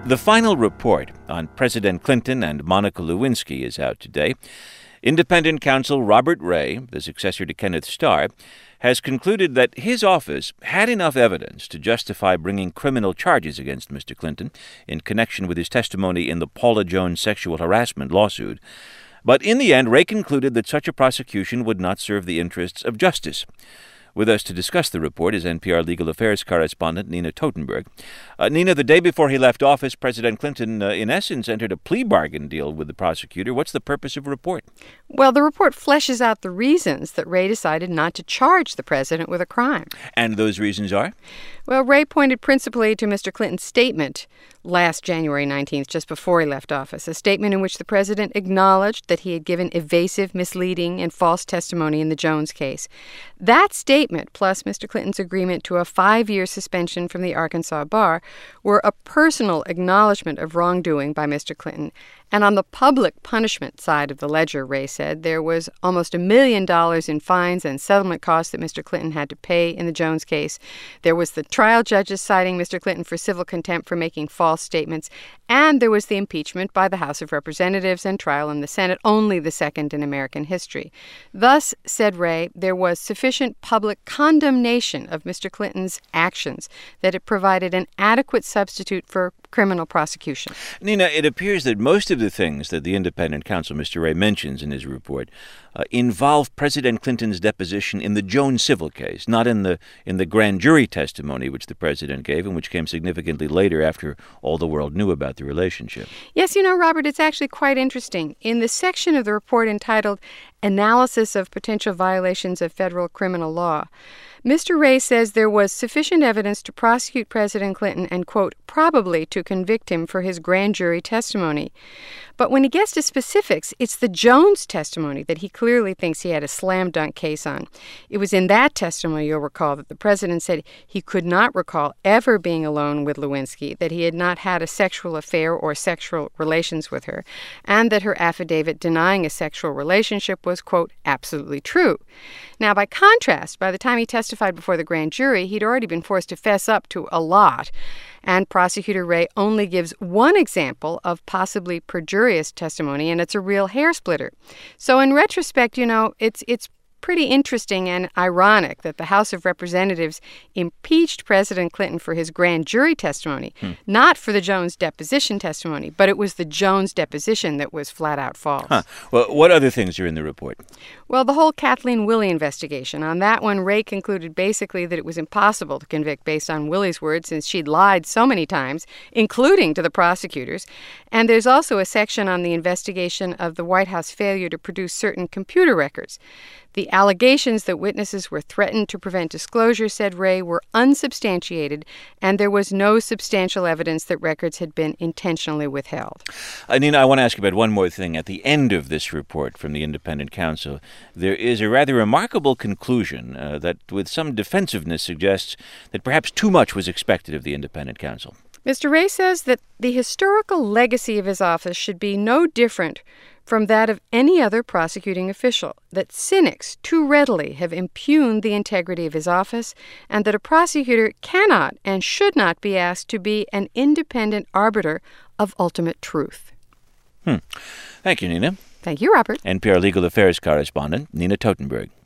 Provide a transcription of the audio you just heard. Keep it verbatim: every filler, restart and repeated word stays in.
The final report on President Clinton and Monica Lewinsky is out today. Independent counsel Robert Ray, the successor to Kenneth Starr, has concluded that his office had enough evidence to justify bringing criminal charges against Mister Clinton in connection with his testimony in the Paula Jones sexual harassment lawsuit. But in the end, Ray concluded that such a prosecution would not serve the interests of justice. With us to discuss the report is N P R legal affairs correspondent Nina Totenberg. Uh, Nina, the day before he left office, President Clinton, uh, in essence, entered a plea bargain deal with the prosecutor. What's the purpose of the report? Well, the report fleshes out the reasons that Ray decided not to charge the president with a crime. And those reasons are? Well, Ray pointed principally to Mister Clinton's statement last January nineteenth, just before he left office, a statement in which the president acknowledged that he had given evasive, misleading, and false testimony in the Jones case. That statement, plus Mister Clinton's agreement to a five-year suspension from the Arkansas bar, were a personal acknowledgement of wrongdoing by Mister Clinton. And on the public punishment side of the ledger, Ray said, there was almost a million dollars in fines and settlement costs that Mister Clinton had to pay in the Jones case. There was the trial judges citing Mister Clinton for civil contempt for making false statements. And there was the impeachment by the House of Representatives and trial in the Senate, only the second in American history. Thus, said Ray, there was sufficient public condemnation of Mister Clinton's actions that it provided an adequate substitute for criminal prosecution. Nina, it appears that most of the things that the independent counsel, Mister Ray, mentions in his report uh, involve President Clinton's deposition in the Jones civil case, not in the in the grand jury testimony which the president gave and which came significantly later after all the world knew about the relationship. Yes, you know, Robert, it's actually quite interesting. In the section of the report entitled Analysis of Potential Violations of Federal Criminal Law, Mister Ray says there was sufficient evidence to prosecute President Clinton and, quote, probably to convict him for his grand jury testimony. But when he gets to specifics, it's the Jones testimony that he clearly thinks he had a slam-dunk case on. It was in that testimony, you'll recall, that the president said he could not recall ever being alone with Lewinsky, that he had not had a sexual affair or sexual relations with her, and that her affidavit denying a sexual relationship was, quote, absolutely true. Now, by contrast, by the time he testified before the grand jury, he'd already been forced to fess up to a lot. And Prosecutor Ray only gives one example of possibly perjurious testimony, and it's a real hair splitter. So in retrospect, you know, it's it's pretty interesting and ironic that the House of Representatives impeached President Clinton for his grand jury testimony, hmm. not for the Jones deposition testimony, but it was the Jones deposition that was flat out false. Huh. Well, what other things are in the report? Well, the whole Kathleen Willey investigation. On that one, Ray concluded basically that it was impossible to convict based on Willey's words since she'd lied so many times, including to the prosecutors. And there's also a section on the investigation of the White House failure to produce certain computer records. The allegations that witnesses were threatened to prevent disclosure, said Ray, were unsubstantiated, and there was no substantial evidence that records had been intentionally withheld. Uh, Nina, I want to ask you about one more thing. At the end of this report from the independent counsel, there is a rather remarkable conclusion uh, that, with some defensiveness, suggests that perhaps too much was expected of the independent counsel. Mister Ray says that the historical legacy of his office should be no different from that of any other prosecuting official, that cynics too readily have impugned the integrity of his office, and that a prosecutor cannot and should not be asked to be an independent arbiter of ultimate truth. Hmm. Thank you, Nina. Thank you, Robert. N P R legal affairs correspondent Nina Totenberg.